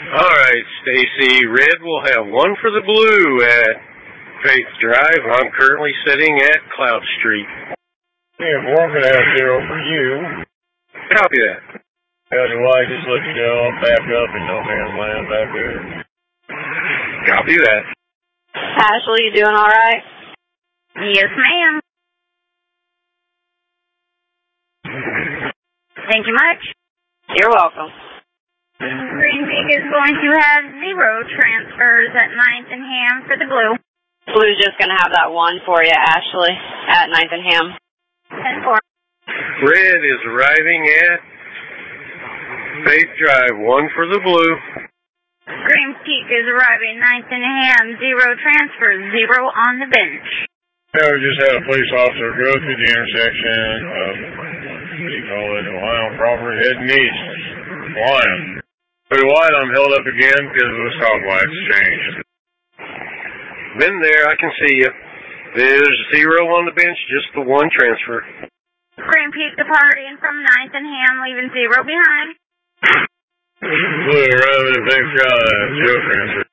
All right, Stacy. Red will have one for the blue at Faith Drive. I'm currently sitting at Cloud Street. Yeah, Warren could have 0 for you. Copy that. How's your wife? Just let you know, back up and no man's land back there. Copy that. Ashley, you doing all right? Yes, ma'am. Thank you much. You're welcome. Green Peak is going to have 0 transfers at 9th and Ham for the blue. Blue's just going to have that one for you, Ashley, at 9th and Ham. 10-4. Red is arriving at Faith Drive. 1 for the blue. Green Peak is arriving 9th and Ham. 0 transfers. 0 on the bench. Yeah, we just had a police officer go through the intersection of, what do you call it, Ohio property, heading east. Why? Pretty wide, I'm held up again because of the stoplights changed. Been there, I can see you. There's 0 on the bench, just the 1 transfer. Green Peak departing from 9th and Ham, leaving 0 behind. Blue, rather than Faith Drive, 0 transfer.